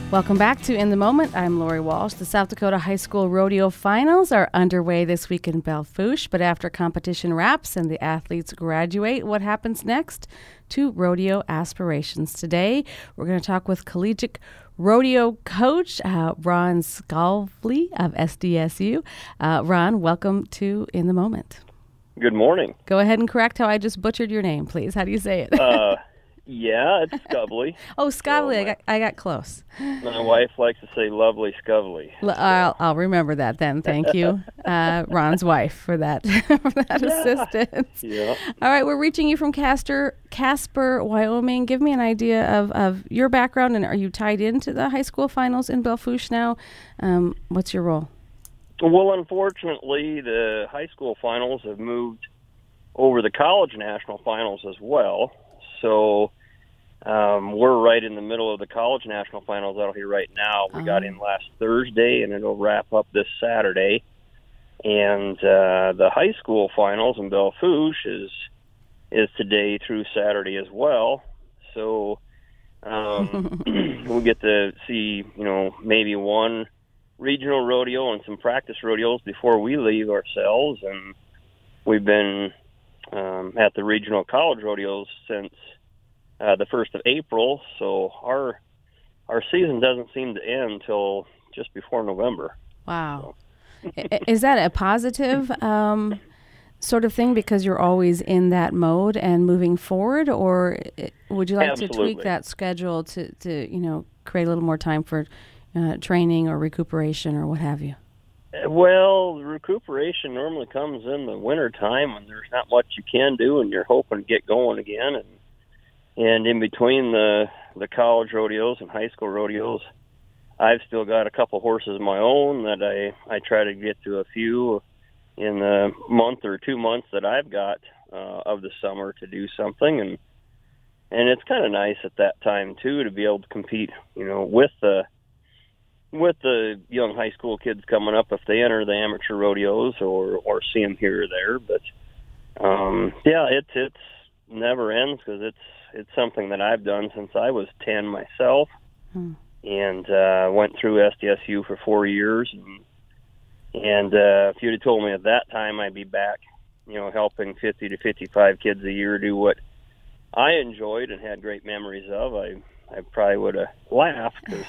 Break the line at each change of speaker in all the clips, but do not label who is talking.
Welcome back to In the Moment. I'm Lori Walsh. The South Dakota High School Rodeo Finals are underway this week in Belle Fourche, but after competition wraps and the athletes graduate, what happens next to rodeo aspirations? Today, we're going to talk with collegiate rodeo coach Ron Skavli of SDSU. Ron, welcome to In the Moment.
Good morning.
Go ahead and correct how I just butchered your name, please. How do you say it?
Yeah, it's Skavli.
Oh, Skavli. So I got close.
My wife likes to say lovely Skavli.
I'll remember that then. Thank you, Ron's wife, for that assistance.
Yeah.
All right, we're reaching you from Casper, Wyoming. Give me an idea of your background, and are you tied into the high school finals in Belle Fourche now? What's your role?
Well, unfortunately, the high school finals have moved over the college national finals as well. So we're right in the middle of the college national finals out here right now. We got in last Thursday, and it'll wrap up this Saturday. And the high school finals in Belle Fourche is today through Saturday as well. So we'll get to see, maybe one regional rodeo and some practice rodeos before we leave ourselves. And we've been at the regional college rodeos since the 1st of April, so our season doesn't seem to end until just before November.
Wow. So. Is that a positive sort of thing because you're always in that mode and moving forward, or would you like
Absolutely.
to tweak that schedule to create a little more time for training or recuperation or what have you?
Well, recuperation normally comes in the winter time when there's not much you can do and you're hoping to get going again. And in between the college rodeos and high school rodeos, I've still got a couple horses of my own that I try to get to a few in the month or 2 months that I've got of the summer to do something. And it's kind of nice at that time, too, to be able to compete, with the young high school kids coming up if they enter the amateur rodeos or see them here or there. But it's never ends because it's something that I've done since I was 10 myself, and went through SDSU for 4 years. And if you'd have told me at that time I'd be back, helping 50 to 55 kids a year do what I enjoyed and had great memories of, I probably would have laughed because.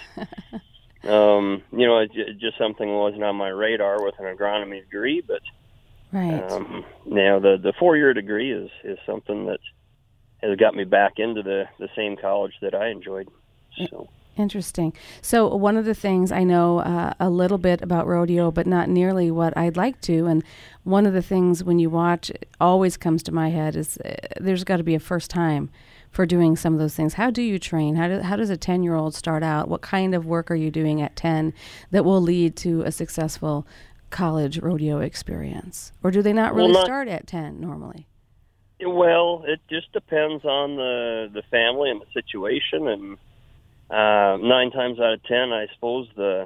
It's just something that wasn't on my radar with an agronomy degree, but
right.
The 4-year degree is something that has got me back into the same college that I enjoyed. So.
Interesting. So one of the things I know a little bit about rodeo, but not nearly what I'd like to, and one of the things when you watch always comes to my head is there's got to be a first time for doing some of those things. How do you train? How does a 10-year-old start out? What kind of work are you doing at 10 that will lead to a successful college rodeo experience? Or do they not really start at 10 normally?
Well, it just depends on the family and the situation. And 9 times out of 10, I suppose the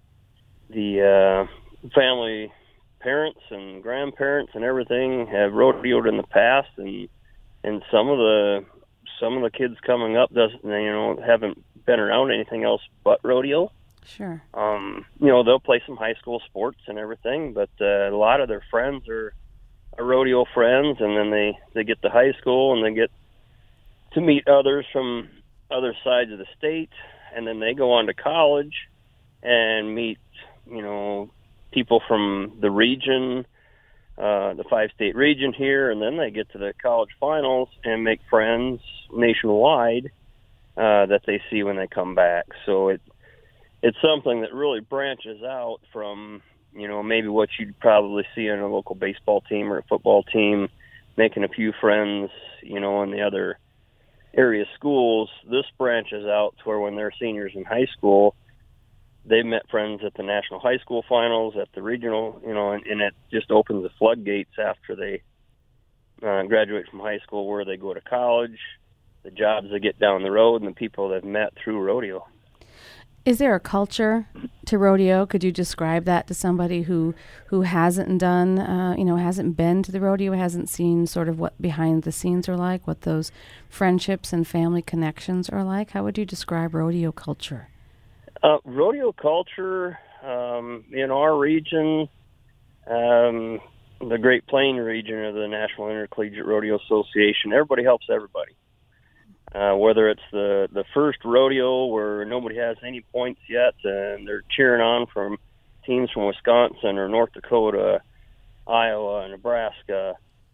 family parents and grandparents and everything have rodeoed in the past, and some of the kids coming up haven't been around anything else but rodeo.
Sure.
They'll play some high school sports and everything, but a lot of their friends are rodeo friends, and then they get to high school and they get to meet others from other sides of the state, and then they go on to college and meet people from the region, the 5-state region here, and then they get to the college finals and make friends nationwide that they see when they come back. So it's something that really branches out from maybe what you'd probably see in a local baseball team or a football team, making a few friends in the other area schools. This branches out to where when they're seniors in high school, they've met friends at the national high school finals, at the regional, and it just opens the floodgates after they graduate from high school, where they go to college, the jobs they get down the road, and the people they've met through rodeo.
Is there a culture to rodeo? Could you describe that to somebody who hasn't done, hasn't been to the rodeo, hasn't seen sort of what behind the scenes are like, what those friendships and family connections are like? How would you describe rodeo culture?
Rodeo culture in our region, the Great Plains region of the National Intercollegiate Rodeo Association, everybody helps everybody. Whether it's the first rodeo where nobody has any points yet and they're cheering on from teams from Wisconsin or North Dakota, Iowa, Nebraska,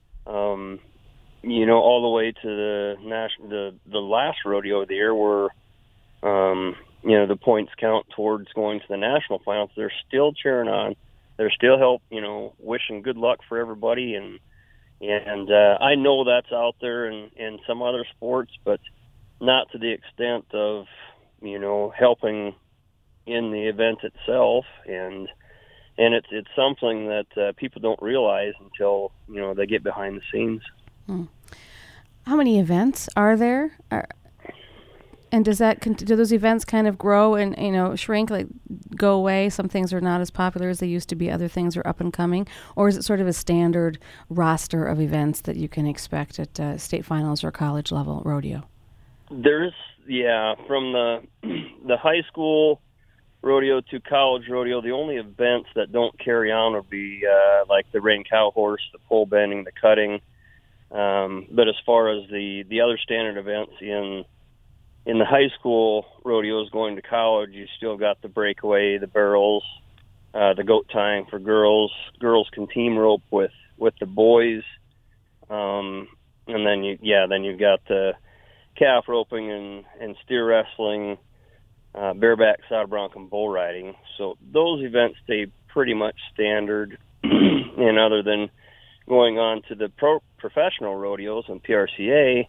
all the way to the last rodeo of the year where the points count towards going to the national finals. They're still cheering on. They're still wishing good luck for everybody. And I know that's out there in some other sports, but not to the extent of, helping in the event itself. And it's something that people don't realize until, they get behind the scenes.
How many events are there? And do those events kind of grow and, shrink, like go away? Some things are not as popular as they used to be. Other things are up and coming. Or is it sort of a standard roster of events that you can expect at state finals or college level rodeo?
There's, from the high school rodeo to college rodeo, the only events that don't carry on would be like the reining cow horse, the pole bending, the cutting. But as far as the other standard events in the high school rodeos going to college, you still got the breakaway, the barrels, the goat tying for girls. Girls can team rope with the boys. And then you've got the calf roping and steer wrestling, bareback, saddle bronc, and bull riding. So those events stay pretty much standard. And other than going on to the professional rodeos and PRCA,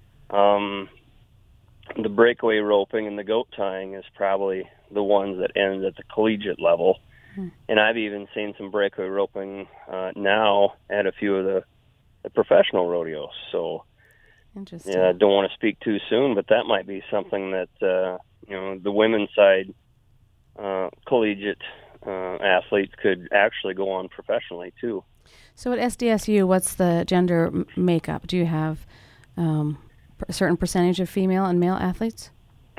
the breakaway roping and the goat tying is probably the ones that end at the collegiate level. And I've even seen some breakaway roping now at a few of the professional rodeos. So,
interesting.
I don't want to speak too soon, but that might be something that the women's side collegiate athletes could actually go on professionally too.
So at SDSU, what's the gender makeup? Do you have a certain percentage of female and male athletes?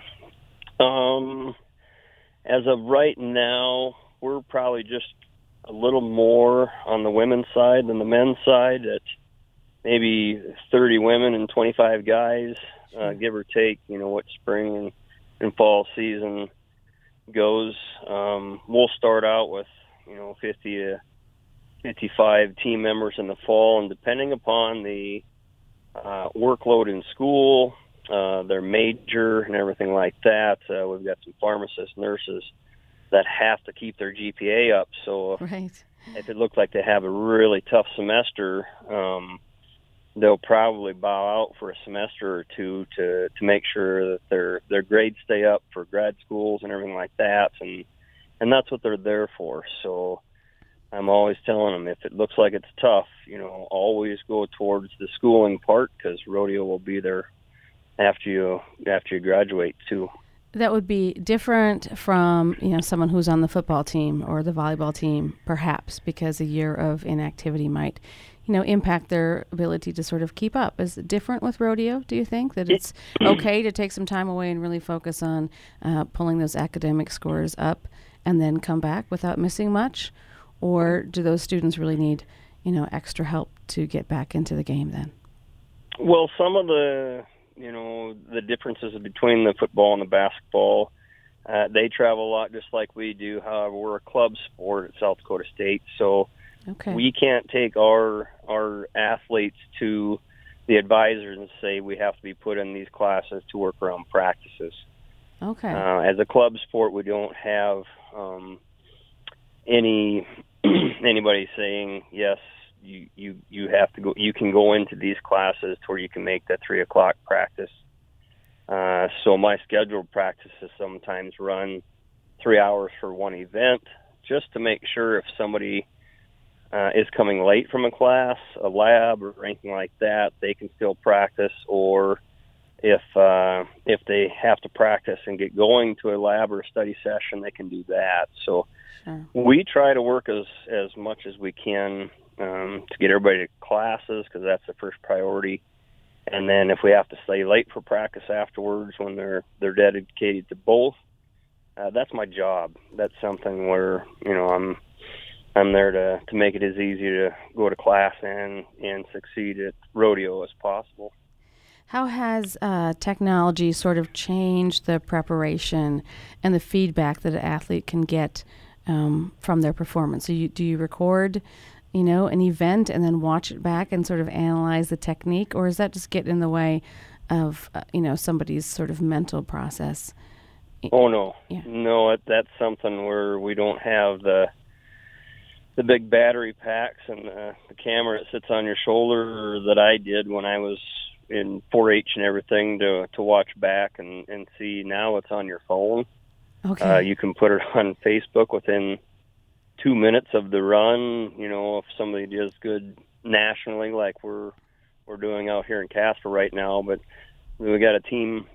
As of right now, we're probably just a little more on the women's side than the men's side, at maybe 30 women and 25 guys, give or take, what spring and fall season goes. We'll start out with, 50 to 55 team members in the fall, and depending upon the workload in school, their major and everything like that, we've got some pharmacists, nurses that have to keep their GPA up. So if it looks like they have a really tough semester, they'll probably bow out for a semester or two to make sure that their grades stay up for grad schools and everything like that, and that's what they're there for. So I'm always telling them, if it looks like it's tough, always go towards the schooling part, because rodeo will be there after you graduate too.
That would be different from someone who's on the football team or the volleyball team, perhaps, because a year of inactivity might impact their ability to sort of keep up. Is it different with rodeo, do you think, that it's okay to take some time away and really focus on pulling those academic scores up and then come back without missing much? Or do those students really need, extra help to get back into the game then?
Well, some of the differences between the football and the basketball, they travel a lot just like we do. However, we're a club sport at South Dakota State, so we can't take our athletes to the advisors and say we have to be put in these classes to work around practices.
Okay.
As a club sport, we don't have anybody saying, yes, you have to go. You can go into these classes to where you can make that 3:00 practice. So my scheduled practices sometimes run 3 hours for one event, just to make sure if somebody is coming late from a class, a lab, or anything like that, they can still practice. Or if they have to practice and get going to a lab or a study session, they can do that. So we try to work as much as we can to get everybody to classes, because that's the first priority. And then if we have to stay late for practice afterwards, when they're dedicated to both, that's my job. That's something where, I'm there to make it as easy to go to class and succeed at rodeo as possible.
How has technology sort of changed the preparation and the feedback that an athlete can get from their performance? So do you record, an event and then watch it back and sort of analyze the technique, or does that just get in the way of, somebody's sort of mental process?
Oh, no.
Yeah.
No, that's something where we don't have the big battery packs and the camera that sits on your shoulder that I did when I was in 4-H and everything to watch back and see. Now it's on your phone.
Okay.
You can put it on Facebook within 2 minutes of the run. If somebody does good nationally, like we're doing out here in Casper right now, but we got a team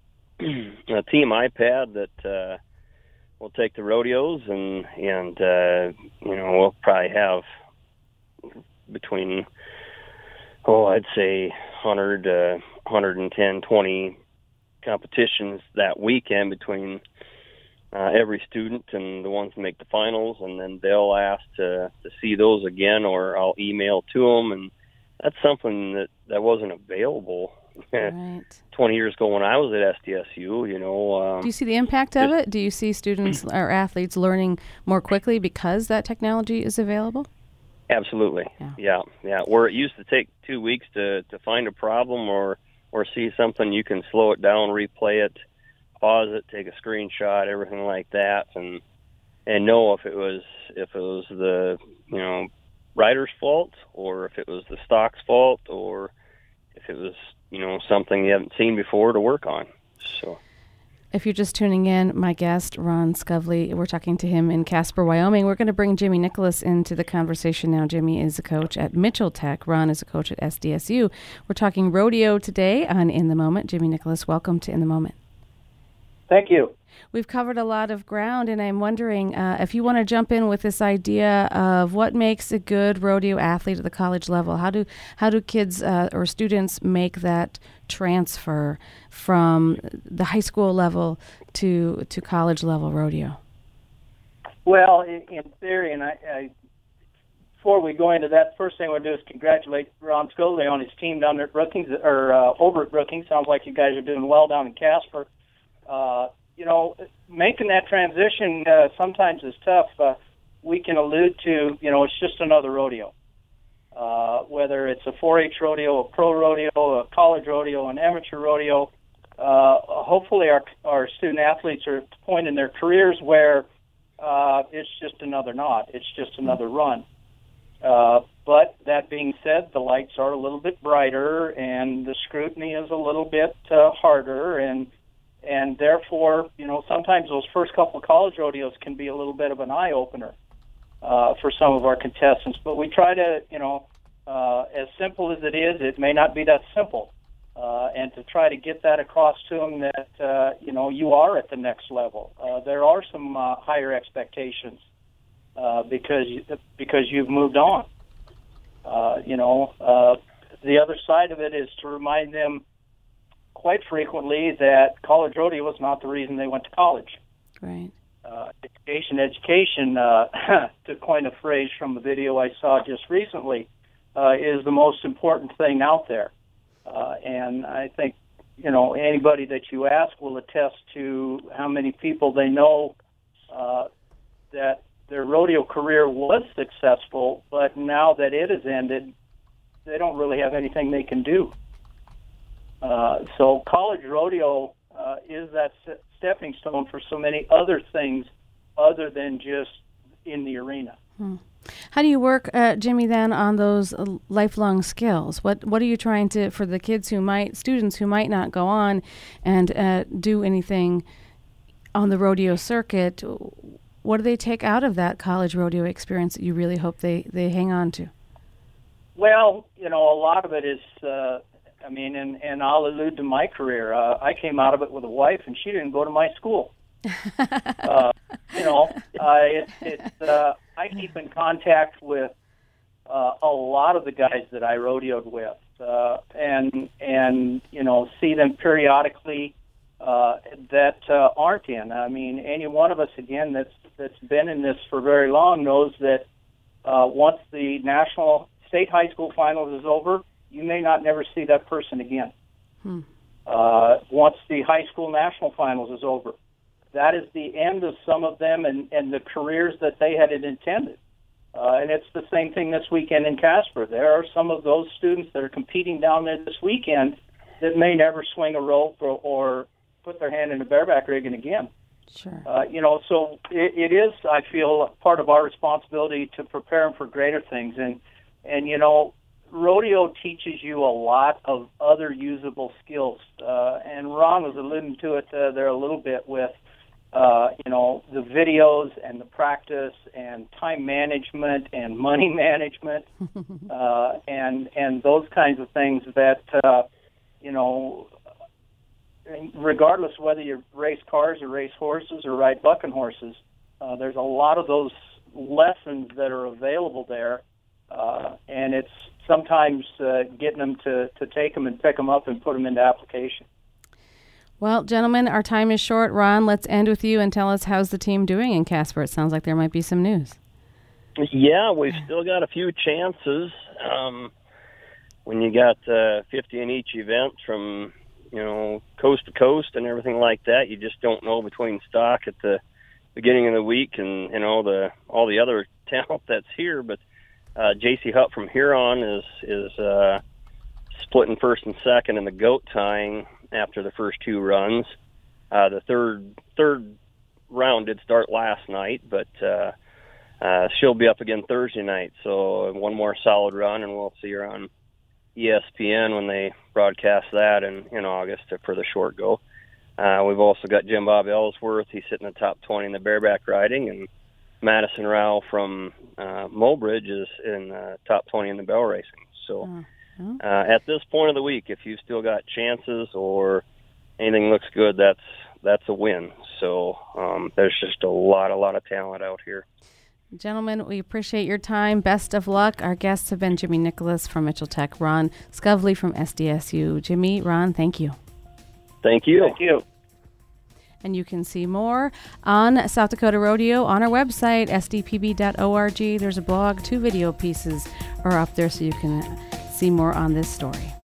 iPad that we'll take the rodeos and we'll probably have between I'd say 100 to 110, 20 competitions that weekend between every student and the ones that make the finals, and then they'll ask to see those again, or I'll email to them, and that's something that wasn't available
Right.
20 years ago when I was at SDSU.
Do you see the impact of it? Do you see students or athletes learning more quickly because that technology is available?
Absolutely. Yeah. Where it used to take 2 weeks to find a problem or see something, you can slow it down, replay it, pause it, take a screenshot, everything like that, and know if it was the rider's fault, or if it was the stock's fault, or if it was something you haven't seen before to work on. So.
If you're just tuning in, my guest, Ron Skovley, we're talking to him in Casper, Wyoming. We're going to bring Jimmy Nicholas into the conversation now. Jimmy is a coach at Mitchell Tech. Ron is a coach at SDSU. We're talking rodeo today on In the Moment. Jimmy Nicholas, welcome to In the Moment.
Thank you.
We've covered a lot of ground, and I'm wondering if you want to jump in with this idea of what makes a good rodeo athlete at the college level. How do kids or students make that transfer from the high school level to college level rodeo?
Well, in theory, and I before we go into that, first thing we'll do is congratulate Ron Skovley on his team down there at Brookings, or over at Brookings. Sounds like you guys are doing well down in Casper. Making that transition sometimes is tough. We can allude to, it's just another rodeo. Whether it's a 4-H rodeo, a pro rodeo, a college rodeo, an amateur rodeo, hopefully our student athletes are at the point in their careers where it's just another knot. It's just another run. But that being said, the lights are a little bit brighter and the scrutiny is a little bit harder, and therefore, sometimes those first couple of college rodeos can be a little bit of an eye-opener for some of our contestants. But we try to, as simple as it is, it may not be that simple, and to try to get that across to them that, you are at the next level. There are some higher expectations because you've moved on. The other side of it is to remind them quite frequently that college rodeo was not the reason they went to college.
Right.
Education, to coin a phrase from a video I saw just recently, is the most important thing out there. And I think, anybody that you ask will attest to how many people they know that their rodeo career was successful, but now that it has ended, they don't really have anything they can do. So college rodeo is that stepping stone for so many other things other than just in the arena.
How do you work, Jimmy, then on those lifelong skills? What are you trying to, for the students who might not go on and do anything on the rodeo circuit, what do they take out of that college rodeo experience that you really hope they hang on to?
Well, a lot of it is, and I'll allude to my career. I came out of it with a wife, and she didn't go to my school. I keep in contact with a lot of the guys that I rodeoed with, and see them periodically. that aren't in. I mean, any one of us, again, that's been in this for very long knows that once the national state high school finals is over, you may not never see that person again. Once the high school national finals is over, that is the end of some of them and the careers that they had intended. And it's the same thing this weekend in Casper. There are some of those students that are competing down there this weekend that may never swing a rope or put their hand in a bareback rigging again.
Sure.
So it is, I feel, part of our responsibility to prepare them for greater things. And rodeo teaches you a lot of other usable skills. And Ron was alluding to it there a little bit with, the videos and the practice and time management and money management and those kinds of things that, regardless of whether you race cars or race horses or ride bucking horses, there's a lot of those lessons that are available there. And it's sometimes getting them to take them and pick them up and put them into application.
Well, gentlemen, our time is short. Ron, let's end with you and tell us how's the team doing in Casper. It sounds like there might be some news.
Yeah, we've still got a few chances. When you got 50 in each event from, coast to coast and everything like that, you just don't know between stock at the beginning of the week and, all the other talent that's here. But J.C. Hutt from Huron is splitting first and second in the goat tying after the first two runs. The third round did start last night, but she'll be up again Thursday night. So one more solid run, and we'll see her on ESPN when they broadcast that in August for the short go. We've also got Jim Bob Ellsworth. He's sitting in the top 20 in the bareback riding, and Madison Rao from Mulbridge is in top 20 in the bell racing. So at this point of the week, if you've still got chances or anything looks good, that's a win. So there's just a lot of talent out here.
Gentlemen, we appreciate your time. Best of luck. Our guests have been Jimmy Nicholas from Mitchell Tech, Ron Scovely from SDSU. Jimmy, Ron, thank you.
Thank you.
Thank you.
And you can see more on South Dakota Rodeo on our website, sdpb.org. There's a blog. 2 video pieces are up there so you can see more on this story.